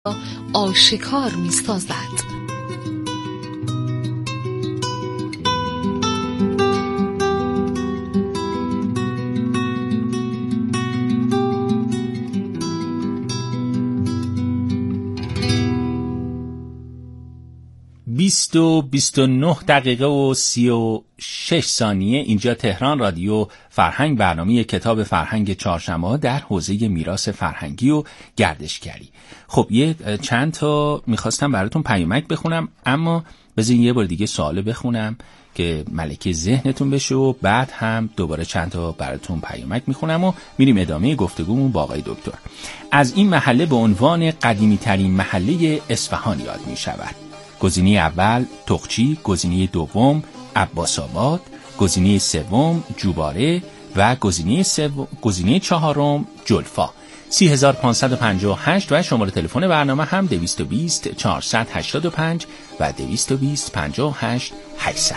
آشکار می سازد. بیست و 29 دقیقه و 36 ثانیه اینجا تهران رادیو فرهنگ، برنامه کتاب فرهنگ چهارشنبه‌ها در حوزه میراث فرهنگی و گردشگری. خب یه چند تا میخواستم براتون پیامک بخونم، اما بذارین یه بار دیگه سوال بخونم که ملکه ذهنتون بشه و بعد هم دوباره چند تا براتون پیامک میخونم و میریم ادامه گفتگومون با آقای دکتر. از این محله به عنوان قدیمی ترین محله اصفهان یاد میشود. گزینه اول تقچی، گزینه دوم عباس‌آباد، گزینه سوم جوباره و گزینه چهارم جلفا. 3558 و شماره تلفن برنامه هم 220 485 و 220 58 800.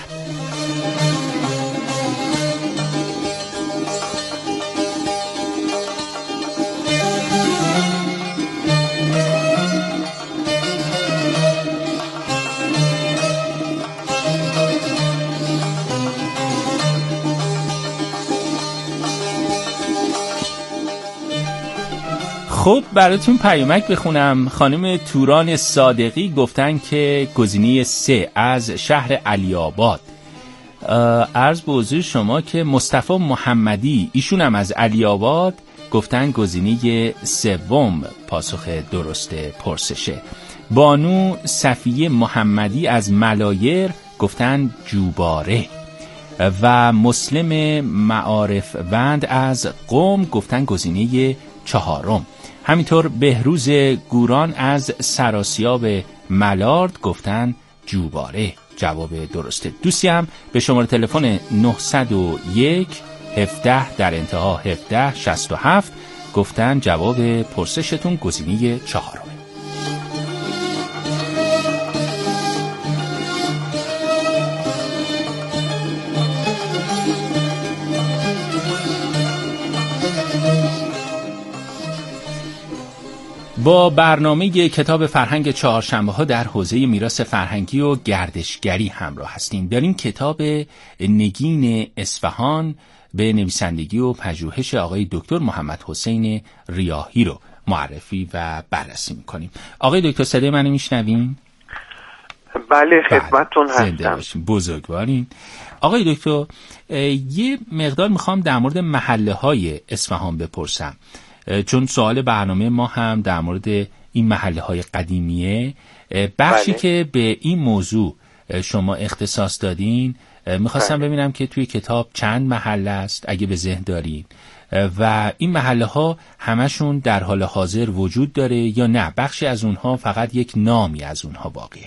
خب براتون پیامک بخونم. خانم توران صادقی گفتن که گزینه 3 از شهر علی آباد. عرض به حضور شما که مصطفی محمدی، ایشون هم از علی آباد، گفتن گزینه 3 پاسخ درست پرسشه. بانو صفیه محمدی از ملایر گفتن جوباره و مسلم معارف وند از قم گفتن گزینه 4. همینطور بهروز گوران از سراسیاب ملارد گفتن جوباره جواب درسته. دوستی هم به شماره تلفن 901 17 در انتها 1767 گفتن جواب پرسشتون گزینه 4. با برنامه کتاب فرهنگ چهارشنبه‌ها در حوزه میراث فرهنگی و گردشگری همراه هستیم. داریم کتاب نگین اصفهان به نویسندگی و پژوهش آقای دکتر محمد حسین ریاحی رو معرفی و بررسی می‌کنیم. آقای دکتر صدای منو میشنوین؟ بله خدمتتون هستم. بزرگوارین. آقای دکتر یه مقدار میخوام در مورد محله‌های اصفهان بپرسم، چون سوال برنامه ما هم در مورد این محله‌های قدیمیه. بخشی بله. که به این موضوع شما اختصاص دادین، میخواستم ببینم که توی کتاب چند محله است اگه به ذهن دارین و این محله‌ها همشون در حال حاضر وجود داره یا نه بخشی از اونها فقط یک نامی از اونها باقیه؟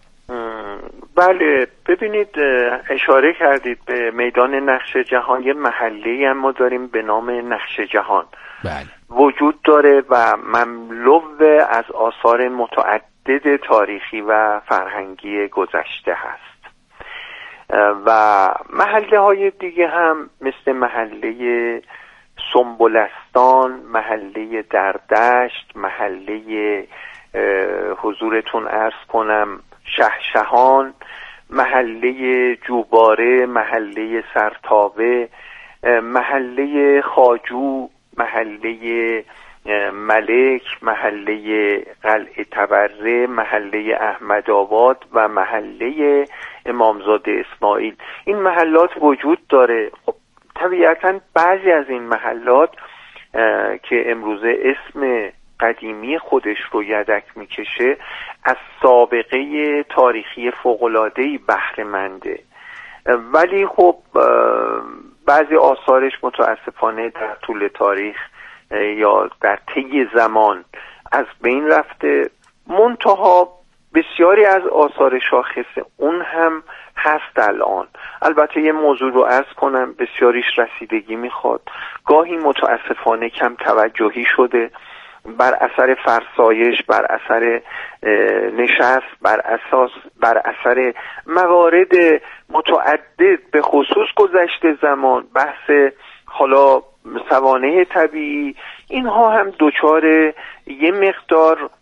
بله ببینید، اشاره کردید به میدان نقش جهان. یه محله‌ای هم ما داریم به نام نقش جهان. بله. وجود داره و مملو از آثار متعدد تاریخی و فرهنگی گذشته هست و محله های دیگه هم مثل محله سنبلستان، محله دردشت، محله حضورتون عرض کنم شهشهان، محله جوباره، محله سرتابه، محله خواجو، محله ملک، محله قلعه تبره، محله احمدآباد و محله امامزاده اسماعیل. این محلات وجود داره. خب طبیعتاً بعضی از این محلات که امروزه اسم قدیمی خودش رو یدک میکشه از سابقه تاریخی فوق‌العاده‌ای بهره منده، ولی خب بعضی آثارش متاسفانه در طول تاریخ یا در طی زمان از بین رفته. منتها بسیاری از آثار شاخص اون هم هست الان. البته یه موضوع رو عرض کنم، بسیاریش رسیدگی میخواد، گاهی متاسفانه کم توجهی شده بر اثر فرسایش، بر اثر نشست، بر اثر موارد متعدد به خصوص گذشته زمان، بحث حالا سوانح طبیعی، اینها هم دچار یه مقدار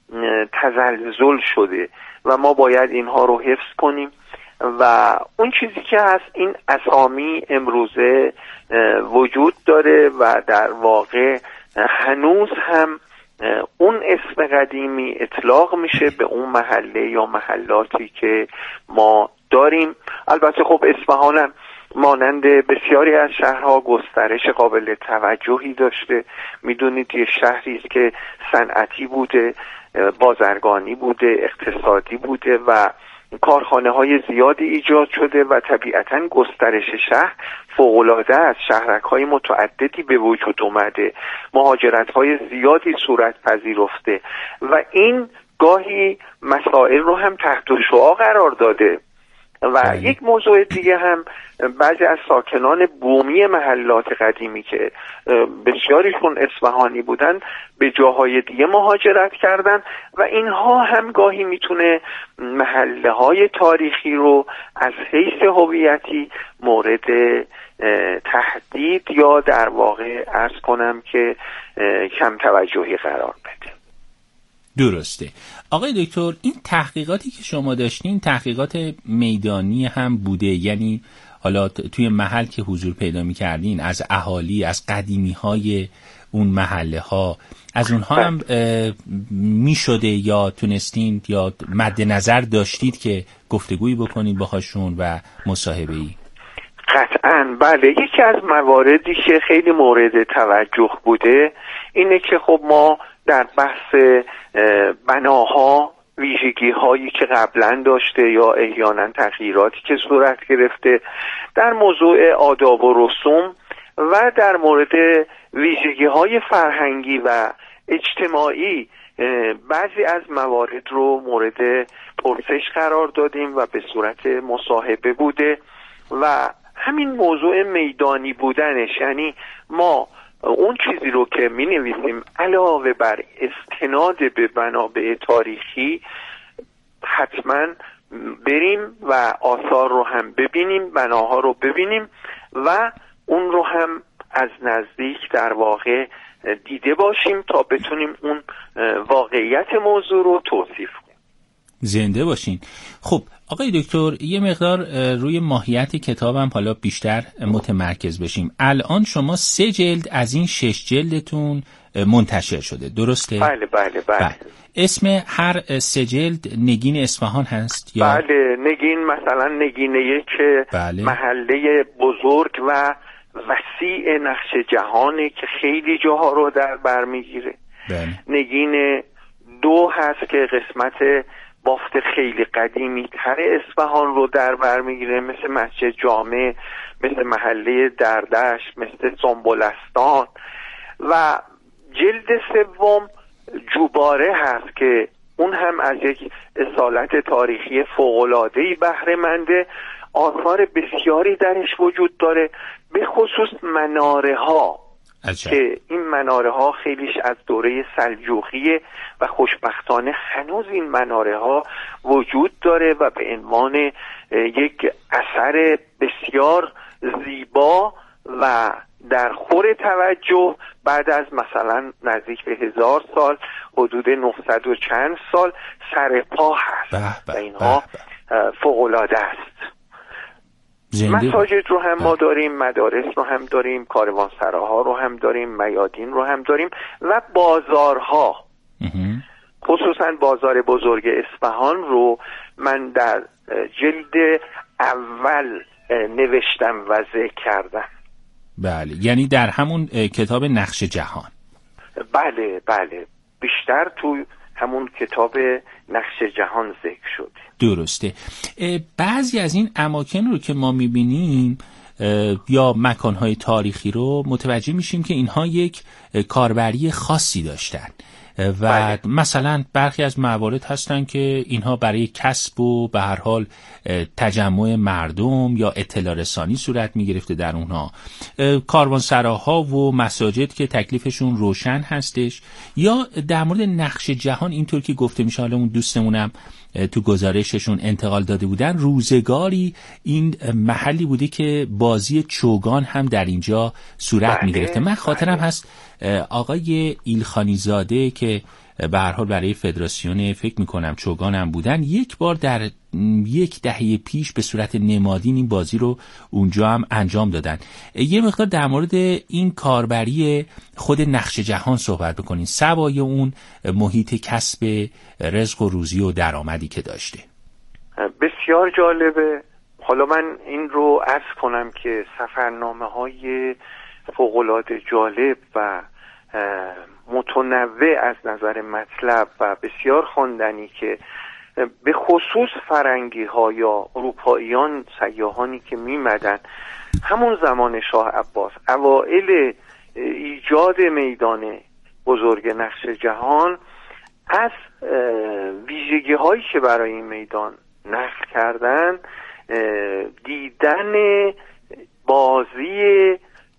تزلزل شده و ما باید اینها رو حفظ کنیم و اون چیزی که هست این اسامی امروزه وجود داره و در واقع هنوز هم اون اسم قدیمی اطلاق میشه به اون محله یا محلاتی که ما داریم. البته خب اصفهان مانند بسیاری از شهرها گسترش قابل توجهی داشته. میدونید یه شهری است که صنعتی بوده، بازرگانی بوده، اقتصادی بوده و کارخانه های زیادی ایجاد شده و طبیعتاً گسترش شهر فوق‌العاده است. شهرک های متعددی به وجود اومده، مهاجرت های زیادی صورت پذیرفته و این گاهی مسائل رو هم تحت شعاع قرار داده. و یک موضوع دیگه هم بعضی از ساکنان بومی محلات قدیمی که بسیاریشون اصفهانی بودن به جاهای دیگه مهاجرت کردن و اینها هم گاهی میتونه محله های تاریخی رو از حیث هویتی مورد تهدید یا در واقع عرض کنم که کم توجهی قرار بده. درسته. آقای دکتر، این تحقیقاتی که شما داشتین تحقیقات میدانی هم بوده، یعنی حالا توی محل که حضور پیدا می‌کردین از اهالی، از قدیمی‌های اون محله ها، از اونها هم میشده یا تونستین یا مد نظر داشتید که گفتگویی بکنید باهاشون و مصاحبه‌ای؟ قطعاً بله. یکی از مواردی که خیلی مورد توجه بوده اینه که خب ما در بحث بناها ویژگی هایی که قبلا داشته یا احیانا تغییراتی که صورت گرفته، در موضوع آداب و رسوم و در مورد ویژگی های فرهنگی و اجتماعی بعضی از موارد رو مورد پرسش قرار دادیم و به صورت مصاحبه بوده و همین موضوع میدانی بودنش، یعنی ما اون چیزی رو که می نویسیم علاوه بر استناد به منابع تاریخی حتما بریم و آثار رو هم ببینیم، بناها رو ببینیم و اون رو هم از نزدیک در واقع دیده باشیم تا بتونیم اون واقعیت موضوع رو توصیف کنیم. زنده باشین. خب آقای دکتر، یه مقدار روی ماهیت کتابم حالا بیشتر متمرکز بشیم. الان شما 3 جلد از این 6 جلدتون منتشر شده، درسته؟ بله بله بله. اسم هر 3 جلد نگین اصفهان هست یا؟ بله، نگین مثلا نگین یک محله بزرگ و وسیع نقش جهانه که خیلی جاها رو در بر میگیره. نگین 2 هست که قسمت بافت خیلی قدیمی تر اصفهان رو در بر میگیره، مثل مسجد جامع، مثل محله دردش، مثل سنبلستان. و جلد 3 جوباره هست که اون هم از یک اصالت تاریخی فوق‌العاده‌ای بهره منده، آثار بسیاری درش وجود داره، به خصوص مناره ها که این مناره ها خیلیش از دوره سلجوقیه و خوشبختانه هنوز این مناره ها وجود داره و به عنوان یک اثر بسیار زیبا و در خور توجه بعد از مثلا نزدیک به 1000 سال، حدود 900 و چند سال سر پا هست و اینها فوق‌العاده است. مساجد رو هم ما داریم، مدارس رو هم داریم، کاروانسراها رو هم داریم، میادین رو هم داریم و بازارها. خصوصا بازار بزرگ اصفهان رو من در جلد اول نوشتم و ذکر کردم. بله، یعنی در همون کتاب نقش جهان. بله بله، بیشتر تو همون کتاب نقش جهان ذکر شد. درسته. بعضی از این اماکن رو که ما میبینیم یا مکانهای تاریخی رو متوجه میشیم که اینها یک کاربری خاصی داشتن و بله. مثلا برخی از موارد هستن که اینها برای کسب و به هر حال تجمع مردم یا اطلاع رسانی صورت میگرفته در اونها، کاروانسراها و مساجد که تکلیفشون روشن هستش. یا در مورد نقش جهان اینطور که گفته میشه، حالا اون دوستمونم تو گزارششون انتقال داده بودن، روزگاری این محلی بوده که بازی چوگان هم در اینجا صورت میگرفته. من خاطرم هست آقای ایلخانی زاده که به هر حال برای فدراسیون فکر میکنم چوگان هم بودن، یک بار در 1 دهه پیش به صورت نمادین این بازی رو اونجا هم انجام دادن. یه مقدار در مورد این کاربری خود نقش جهان صحبت بکنین، سوای اون محیط کسب رزق و روزی و درآمدی که داشته. بسیار جالبه. حالا من این رو عرض کنم که سفرنامه‌های فوق‌العاده جالب و متنوع از نظر مطلب و بسیار خواندنی که به خصوص فرنگی‌ها یا اروپاییان سیاحانی که میمدن همون زمان شاه عباس، اوائل ایجاد میدان بزرگ نقش جهان، از ویژگی‌هایی که برای این میدان نقل کردن دیدن بازی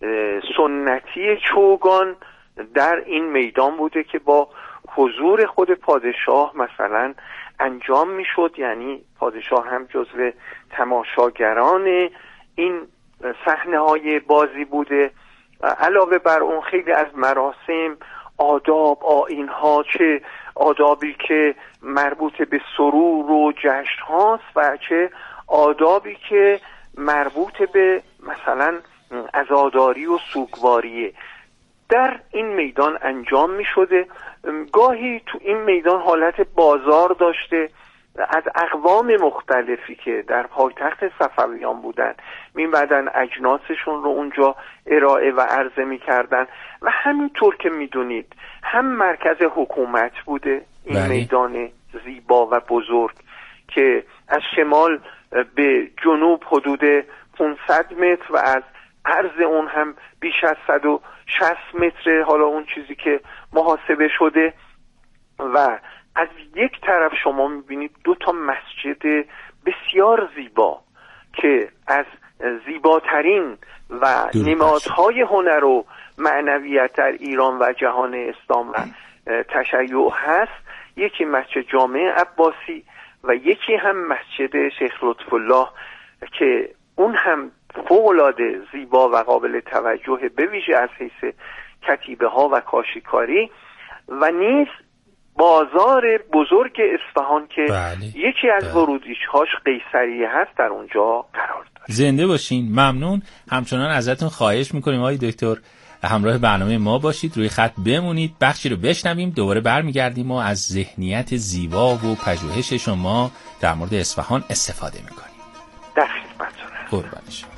سنتی چوگان در این میدان بوده که با حضور خود پادشاه مثلا انجام میشد. یعنی پادشاه هم جزو تماشاگران این صحنه‌های بازی بوده. علاوه بر اون خیلی از مراسم، آداب، آیین‌ها، چه آدابی که مربوط به سرور و جشن هاست و چه آدابی که مربوط به مثلا عزاداری و سوگواریه در این میدان انجام می شده. گاهی تو این میدان حالت بازار داشته، از اقوام مختلفی که در پایتخت صفویان بودن می‌بردن اجناسشون رو اونجا ارائه و عرضه می‌کردن و همینطور که می‌دونید هم مرکز حکومت بوده این میدان زیبا و بزرگ که از شمال به جنوب حدود 500 متر و از عرض اون هم بیش از 160 متر، حالا اون چیزی که محاسبه شده. و از یک طرف شما میبینید 2 مسجد بسیار زیبا که از زیباترین و نمادهای هنر و معنویت در ایران و جهان اسلام و تشیع هست. یکی مسجد جامع عباسی و یکی هم مسجد شیخ لطف الله که اون هم فوق‌العاده زیبا و قابل توجه به ویژه از حیث کتیبه ها و کاشیکاری، و نیز بازار بزرگ اصفهان که یکی از ورودیش قیصریه هست در اونجا قرار داره. زنده باشین. ممنون. همچنان ازتون خواهش میکنیم آقای دکتر همراه برنامه ما باشید، روی خط بمونید، بخشی رو بشنویم، دوباره برمیگردیم و از ذهنیت زیبا و پژوهش شما در مورد اصفهان استفاده میکنیم. در خدمتتونم. قربان شما.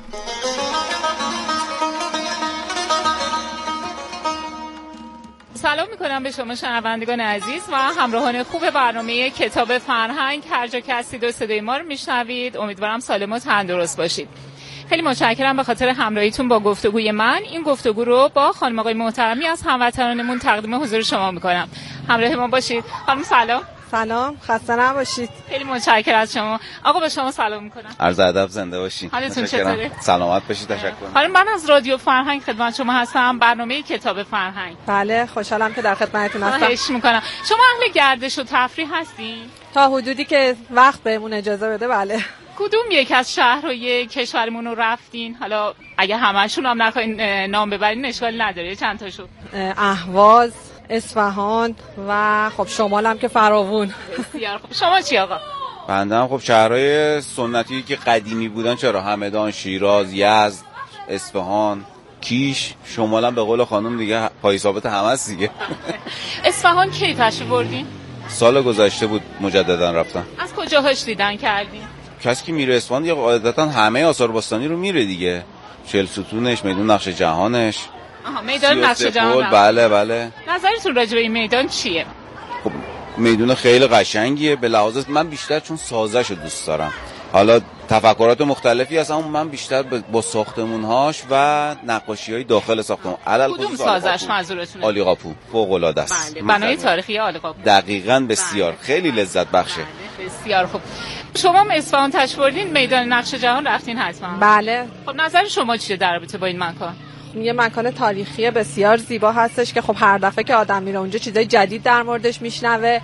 سلام میکنم به شما شنوندگان عزیز و همراهان خوب برنامه کتاب فرهنگ. هر جا که هستید و صدای ما رو میشنوید، امیدوارم سالم و تندرست باشید. خیلی متشکرم به خاطر همراهیتون با گفتگوی من. این گفتگو رو با خانم آقای محترمی از هموطنانمون تقدیم حضور شما میکنم. همراه ما باشید. خانم سلام. سلام، خسته نباشید. خیلی متشکرم از شما. آقا به شما سلام میکنم. عرض ادب، زنده باشید. حالتون چطوره؟ سلامت باشید. تشکر. حالا من از رادیو فرهنگ خدمت شما هستم، برنامه کتاب فرهنگ. بله، خوشحالم که در خدمتتون هستم. خواهش میکنم. شما اهل گردش و تفریح هستین؟ تا حدودی که وقت بهمون اجازه بده. بله. کدوم یک از شهرهای کشورمون رو رفتین؟ حالا اگه همه‌شون هم نخواین نام ببرین اشکالی نداره، چند تاشو. اهواز، اصفهان و خب شمال هم که فراوون. بسیار خوب. شما چی آقا؟ بنده هم خب شهرهای سنتی که قدیمی بودن، چرا همدان، شیراز، یزد، اصفهان، کیش، شمال هم به قول خانم دیگه پای ثابت همه است دیگه. اصفهان کی تشریف بردین؟ سال گذشته بود مجددا رفتم. از کجاهاش دیدن کردین؟ کسی که میره اصفهان دیگه عادتا همه آثار باستانی رو میره دیگه. 40 ستونش، میدون نقش جهانش. میدان نقش جهان. بله. نظرتون راجع به این میدان چیه؟ خب میدون خیلی قشنگیه. به لحاظ من بیشتر چون سازشو دوست دارم. حالا تفکرات مختلفی هست، اما من بیشتر با ساختمون‌هاش و نقاشی‌های داخل ساختمون. کدوم سازش منظورتونه؟ عالی قاپو فوق‌العاده است. بله، بنای تاریخی عالی قاپو. دقیقاً. بسیار خیلی لذت بخشه. بسیار خوب. شما هم اصفهان تشریف بردین، میدان نقش جهان رفتین حتما؟ بله. خب نظر شما چیه در رابطه با این مکان؟ یه مکان تاریخی بسیار زیبا هستش که خب هر دفعه که آدم میره اونجا چیزای جدید در موردش میشنوه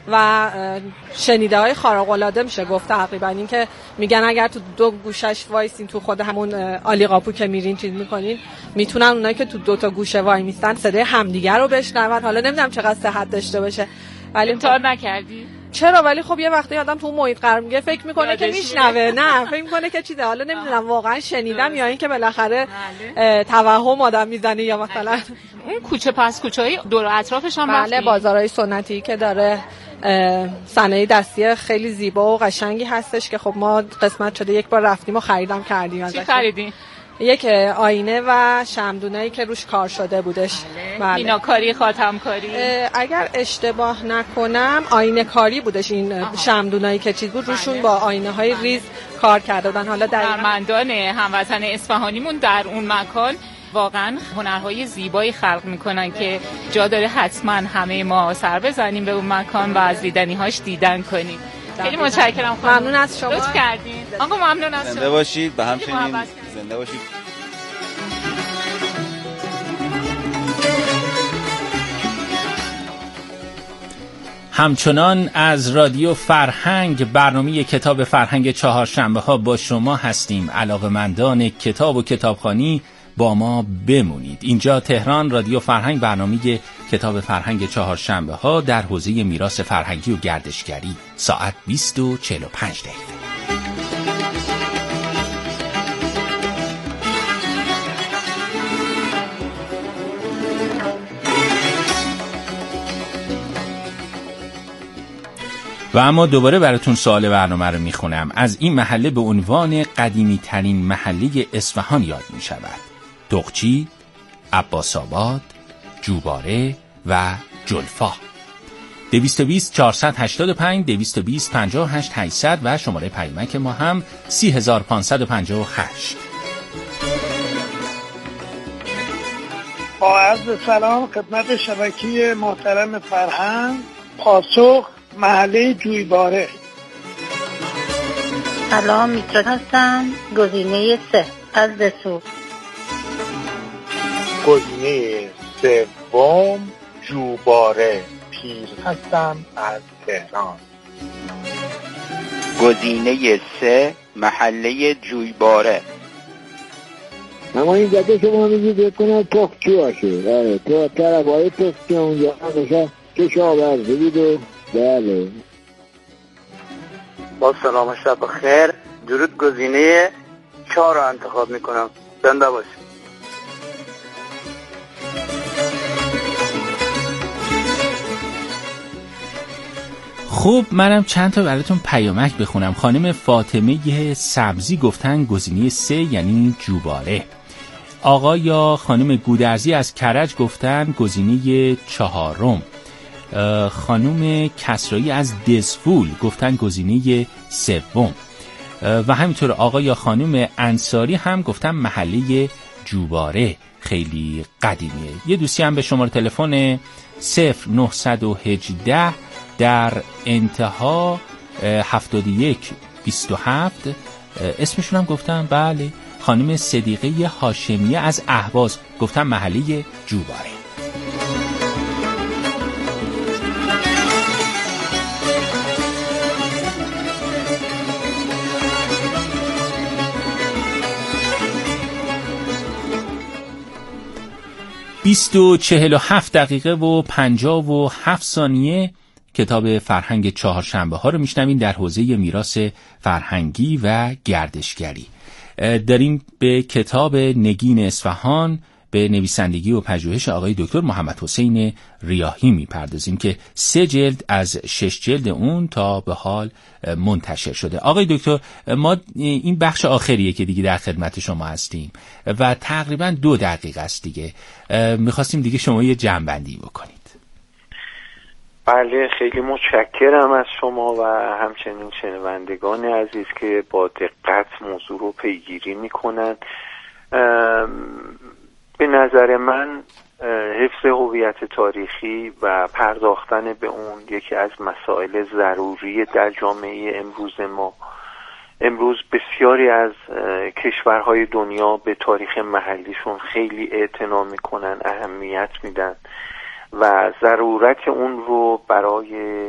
و شنیده های خارق العاده میشه گفت. تقریبا این که میگن اگر تو دو گوشش وایسین تو خود همون آلیقاپو که میرین چیز میکنین، میتونن اونایی که تو دو تا گوشه وای میستن صدای همدیگر رو بشنون. حالا نمیدونم چقدر صحت داشته باشه، ولی امتحان نکردی؟ چرا؟ ولی خب یه وقتی آدم تو محیط قرار میگه فکر میکنه که میشنوه، نه فکر میکنه که چیزه. حالا نمیدونم واقعا شنیدم یا این که بالاخره توهم آدم میزنه، یا مثلا اون کوچه پس کوچه‌ای دور و اطرافش هم بله بازارهای سنتی که داره صنایع دستی خیلی زیبا و قشنگی هستش که خب ما قسمت شده یک بار رفتیم و خریدم کردیم ازش. چی خریدین؟ یک آینه و شمعدونه‌ای که روش کار شده بودش. بله. میناکاری، خاتمکاری. اگر اشتباه نکنم آینه کاری بودش این شمعدونه‌ای که چیز بود. روشون با آینه‌های ریز کار کرده بودن. حالا هنرمندان هموطن اصفهانیمون در اون مکان واقعا هنرهای زیبایی خلق میکنن که جا داره حتما همه ما سر بزنیم به اون مکان و از دیدنی‌هاش دیدن کنیم. خیلی متشکرم خانم. ممنون از شما. لطف کردین. آقا ممنون از شما. زنده باشید. به همچنین زنده باشید. همچنان از رادیو فرهنگ برنامه کتاب فرهنگ چهارشنبه ها با شما هستیم. علاقه‌مندان کتاب و کتابخوانی با ما بمونید. اینجا تهران، رادیو فرهنگ، برنامه کتاب فرهنگ چهارشنبه ها در حوزه میراث فرهنگی و گردشگری، ساعت 20:45. و اما دوباره براتون سوال برنامه رو میخونم. از این محله به عنوان قدیمی ترین محله اصفهان یاد میشود. دغچی، عباس‌آباد، جوباره و جلفا. 220 485 220 58 800 و شماره پیامک ما هم 30558. با عرض سلام خدمت شبکه محترم فرهنگ. پاسخ محله جویباره. سلام، میترا هستم. گزینه 3 از دسو. گزینه 3 جوباره. پیر هستم از تهران. گزینه 3 محله جویباره. اما این جده شما میگید بکنه تخچی باشه. تو طرف های تخچی اونجا همیشه کشاورزی بود و بله. با سلام شب بخیر. درود. گزینه 4 رو انتخاب میکنم. زنده باشید. خب منم چند تا براتون پیامک بخونم. خانم فاطمه سبزی گفتن گزینه 3 یعنی جوباره. آقا یا خانم گودرزی از کرج گفتن گزینه 4. خانم کسرایی از دزفول گفتن گزینه 3 و همینطور آقا یا خانم انصاری هم گفتن محله جوباره. خیلی قدیمیه. یه دوستی هم به شماره تلفن 0918 در انتها 7127 اسمشون هم گفتن بله، خانم صدیقه هاشمیه از اهواز گفتن محله جوباره. بیست و 47 دقیقه و 57 ثانیه کتاب فرهنگ چهارشنبه ها رو میشنوین در حوزه میراث فرهنگی و گردشگری. داریم به کتاب نگین اصفهان به نویسندگی و پژوهش آقای دکتر محمد حسین ریاحی میپردازیم که 3 جلد از 6 جلد اون تا به حال منتشر شده. آقای دکتر، ما این بخش آخریه که دیگه در خدمت شما هستیم و تقریبا 2 دقیقه است دیگه. میخواستیم دیگه شما یه جمع‌بندی بکنید. بله، خیلی متشکرم از شما و همچنین شنوندگان عزیز که با دقت موضوع رو پیگیری میکنن. به نظر من حفظ هویت تاریخی و پرداختن به اون یکی از مسائل ضروری در جامعه امروز ما. امروز بسیاری از کشورهای دنیا به تاریخ محلیشون خیلی اعتنا میکنن، اهمیت میدن و ضرورت اون رو برای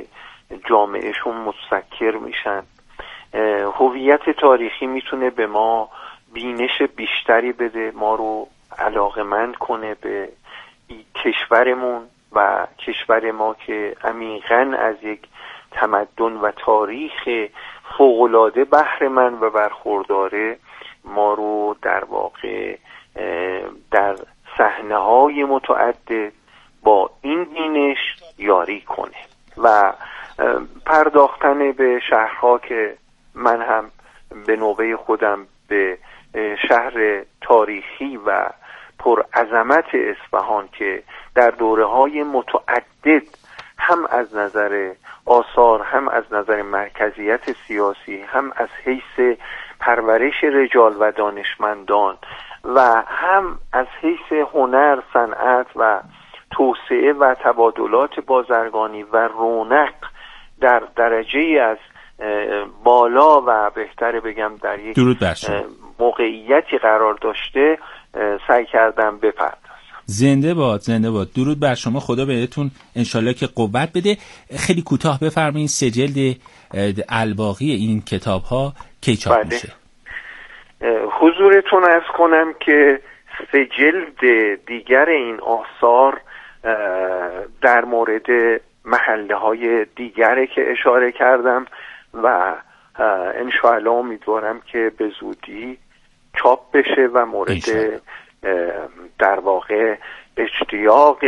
جامعهشون مستکر میشن. هویت تاریخی میتونه به ما بینش بیشتری بده، ما رو علاقه‌مند کنه به کشورمون و کشور ما که عمیقاً از یک تمدن و تاریخ فوق‌العاده بهره‌مند و برخورداره، ما رو در واقع در صحنه‌های متعدد با این بینش یاری کنه و پرداختن به شهرها که من هم به نوبه خودم به شهر تاریخی و پر عظمت اصفهان که در دوره‌های متعدد هم از نظر آثار، هم از نظر مرکزیت سیاسی، هم از حیث پرورش رجال و دانشمندان و هم از حیث هنر، صنعت و توسعه و تبادلات بازرگانی و رونق در درجه از بالا و بهتر بگم در یک موقعیتی قرار داشته، سعی کردم بپردازم. زنده باد، زنده باد. درود بر شما، خدا بهتون انشالله که قوت بده. خیلی کوتاه بفرمایید 3 جلد الباقی این کتاب ها کی چاپ میشه؟ حضورتون عرض کنم که 3 جلد دیگر این آثار در مورد محله های دیگره که اشاره کردم و انشاءالله امیدوارم که به زودی چاپ بشه و مورد در واقع اشتیاق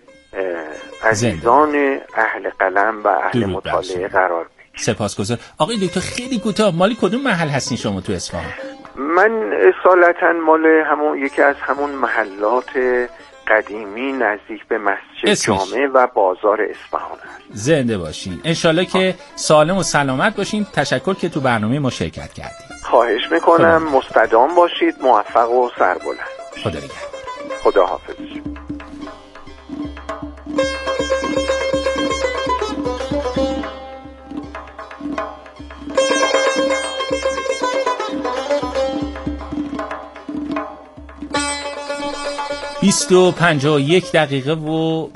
عزیزان اهل قلم و اهل مطالعه قرار بگیره. سپاسگزارم. آقای دکتر خیلی کوتاه، مالی کدوم محل هستین شما تو اصفهان؟ من اصالتا مال یکی از همون محلات قدیمی نزدیک به مسجد جامع و بازار اصفهان هست. زنده باشین. انشالله که سالم و سلامت باشین. تشکر که تو برنامه ما شرکت کردید. خواهش میکنم. مستدام باشید، موفق و سربلند. خدا نگهدار. خدا حافظ. بیست و 51 دقیقه و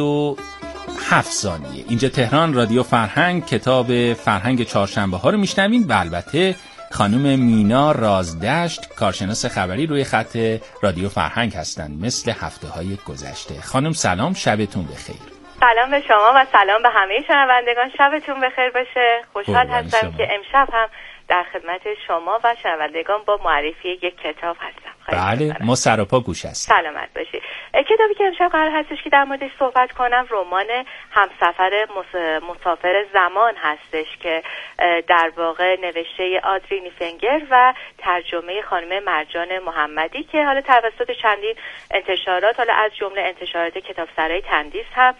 27 ثانیه. اینجا تهران، رادیو فرهنگ. کتاب فرهنگ چهارشنبه ها رو میشنوین و البته خانم مینا رازدشت، کارشناس خبری، روی خط رادیو فرهنگ هستند مثل هفته‌های گذشته. خانم سلام، شبتون بخیر. سلام به شما و سلام به همه شنوندگان. شبتون بخیر باشه. خوشحال هستم که امشب هم در خدمت شما و شنوندگان با معرفی یک کتاب هستم. بله، ما سراپا گوش هستیم. سلامت باشی. کتابی که امشب قرار هستش که در موردش صحبت کنم رمان همسفر مسافر زمان هستش که در واقع نوشته آدری نیفنگر و ترجمه خانم مرجان محمدی که حالا توسط چندین انتشارات، حالا از جمله انتشارات کتابسرای تندیس هم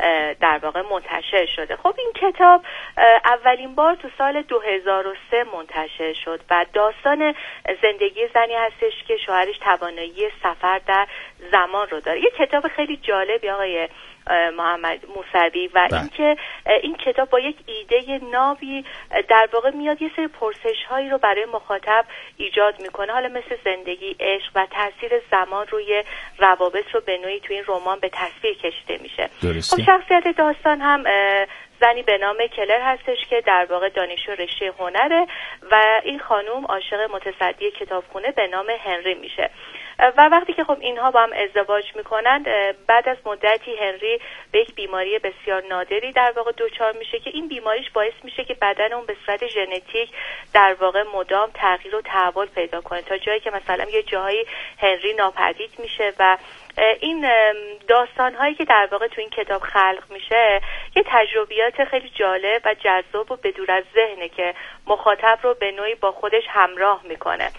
در واقع منتشر شده. خب این کتاب اولین بار تو سال 2003 منتشر شد و داستان زندگی زنی هستش که شوهرش توانایی سفر در زمان رو داره. یه کتاب خیلی جالبی آقای محمد موسوی و اینکه این کتاب با یک ایده نابی در واقع میاد یه سری پرسش هایی رو برای مخاطب ایجاد میکنه، حالا مثل زندگی، عشق و تاثیر زمان روی روابط رو به نوعی تو این رمان به تصویر کشیده میشه. خب شخصیت داستان هم زنی به نام کلر هستش که در واقع دانشجو رشته هنره و این خانوم عاشق متصدی کتابخونه به نام هنری میشه و وقتی که خب اینها با هم ازدواج میکنن بعد از مدتی هنری به یک بیماری بسیار نادری در واقع دچار میشه که این بیماریش باعث میشه که بدن اون به صورت ژنتیک در واقع مدام تغییر و تحول پیدا کنه تا جایی که مثلا یه جاهایی هنری ناپدید میشه و این داستان هایی که در واقع تو این کتاب خلق میشه یه تجربیات خیلی جالب و جذاب و بدور از ذهنه که مخاطب رو به نوعی با خودش همراه میکنه.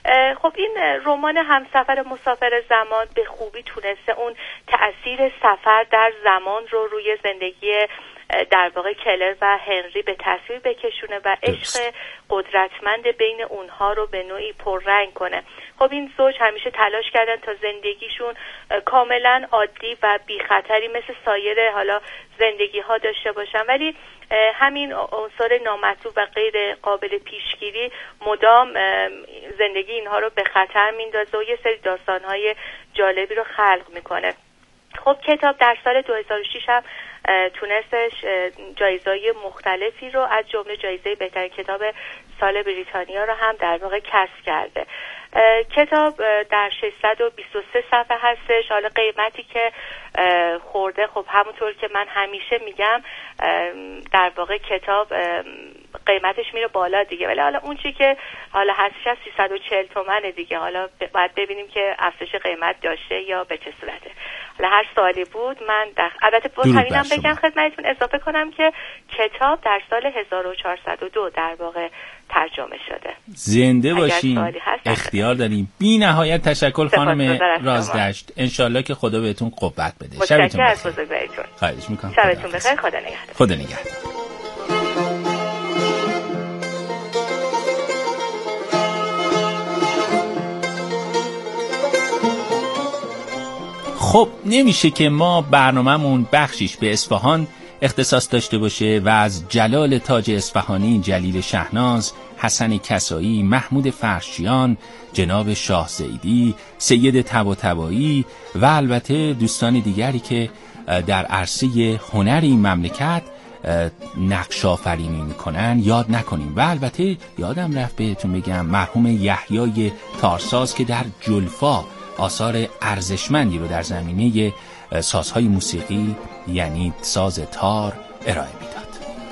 خب این رمان همسفر مسافر زمان به خوبی تونسته اون تأثیر سفر در زمان رو روی زندگی در واقع کلر و هنری به تصویر بکشونه و عشق قدرتمند بین اونها رو به نوعی پررنگ کنه. خب این زوج همیشه تلاش کردن تا زندگیشون کاملا عادی و بی خطری مثل سایر حالا زندگی ها داشته باشن، ولی همین عنصر نامطلوب و غیر قابل پیشگیری مدام زندگی اینها رو به خطر میندازه و یه سری داستان‌های جالبی رو خلق میکنه. خب کتاب در سال 2006 هم تونستش جایزه‌های مختلفی رو از جمله جایزه بهترین کتاب سال بریتانیا رو هم در واقع کسب کرده. کتاب در 623 صفحه هستش. حالا قیمتی که خورده، خب همونطور که من همیشه میگم در واقع کتاب قیمتش میره بالا دیگه، ولی حالا اون چی که حالا هستش از 340 تومنه دیگه. حالا باید ببینیم که افزایش قیمت داشته یا به چه صورته. حالا هر سالی بود من البته باز همینم بگم خدمتتون اضافه کنم که کتاب در سال 1402 در واقع ترجمه شده. زنده باشین، اختیار داریم. بی نهایت تشکر خانم رازدشت. انشالله که خدا بهتون قوت بده. شبتون بخیر. خواهش میکنم. شبتون بخیر. خدا نگهدار. خدا نگهدار. خب نمیشه که ما برنامه‌مون بخشیش به اصفهان اختصاص داشته باشه و از جلال تاج اصفهانی جلیل شهناز، حسن کسایی، محمود فرشیان، جناب شاه زیدی، سید طباطبایی و البته دوستان دیگری که در عرصه هنر این مملکت نقش آفرینی میکنن یاد نکنیم. و البته یادم رفت بهتون بگم مرحوم یحیای تارساز که در جلفا آثار ارزشمندی رو در زمینه سازهای موسیقی یعنی ساز تار ارائه میداد.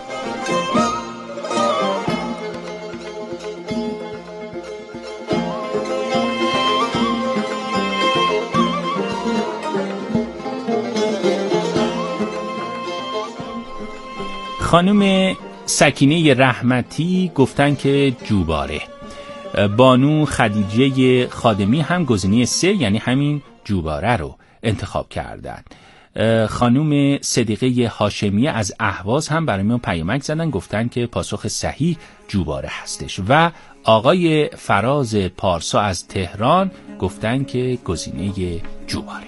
خانم سکینه رحمتی گفتن که جوباره. بانو خدیجه خادمی هم گزینه 3 یعنی همین جوباره رو انتخاب کردن. خانم صدیقه هاشمی از اهواز هم برای ما پیامک زدن، گفتن که پاسخ صحیح جوباره هستش. و آقای فراز پارسا از تهران گفتن که گزینه جوباره.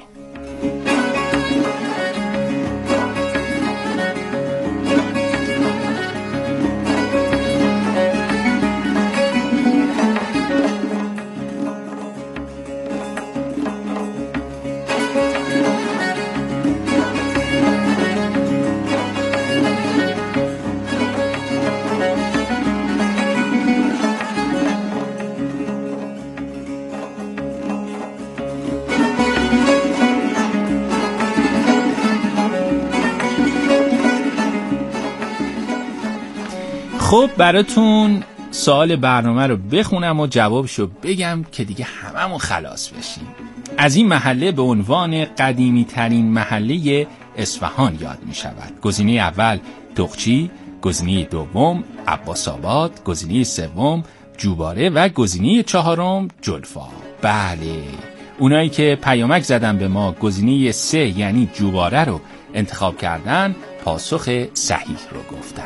خب براتون سوال برنامه رو بخونم و جوابشو بگم که دیگه هممون خلاص بشیم. از این محله به عنوان قدیمی ترین محله اصفهان یاد می شود. گزینه اول دغچی، گزینه دوم عباس‌آباد، گزینه سوم جوباره و گزینه چهارم جلفا. بله، اونایی که پیامک زدن به ما گزینه 3 یعنی جوباره رو انتخاب کردن پاسخ صحیح رو گفتن.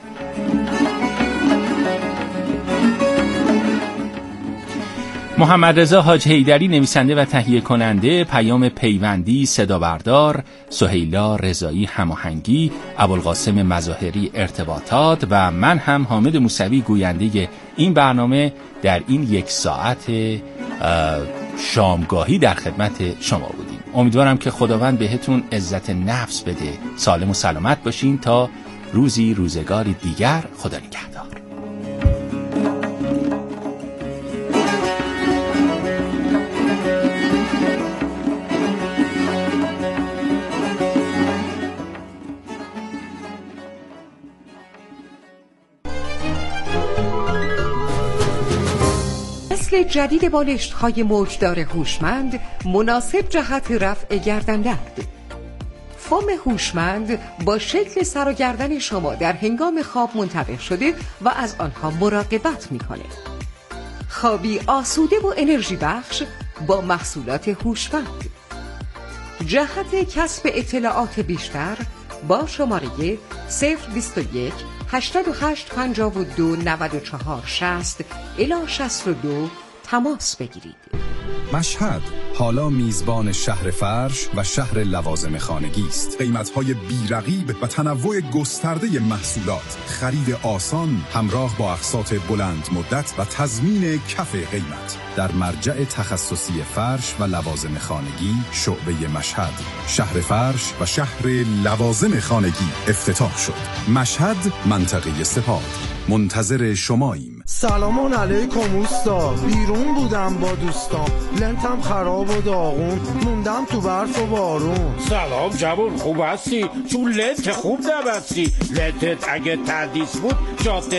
محمد رضا حاج حیدری نویسنده و تهیه کننده، پیام پیوندی صدا بردار، سهیلا رضایی هماهنگی، ابوالقاسم مظاهری ارتباطات و من هم حامد موسوی گوینده این برنامه در این 1 ساعت شامگاهی در خدمت شما بودیم. امیدوارم که خداوند بهتون عزت نفس بده. سالم و سلامت باشین تا روزی روزگاری دیگر. خدا نگهدار. نسل جدید بالشت‌های موجدار هوشمند مناسب جهت رفع گردن‌درد. فوم هوشمند با شکل سر و گردن شما در هنگام خواب منطبق شده و از آنها مراقبت می‌کنه. خوابی آسوده و انرژی بخش با محصولات هوشمند. جهت کسب اطلاعات بیشتر با شماره 021 88 52 94 60 الی 62 تماس بگیرید. مشهد حالا میزبان شهر فرش و شهر لوازم خانگی است. قیمت‌های بی‌رقیب و تنوع گسترده محصولات، خرید آسان همراه با اقساط بلند مدت و تضمین کف قیمت. در مرجع تخصصی فرش و لوازم خانگی شعبه مشهد، شهر فرش و شهر لوازم خانگی افتتاح شد. مشهد، منطقه سپاه. منتظر شماییم. سلامان علیکم اوستا. بیرون بودم با دوستام، لنتم خراب و داغون، موندم تو برف و بارون. سلام جوون، خوب هستی؟ چون لنت خوب نبستی. لنتت اگه تردیس بود جاده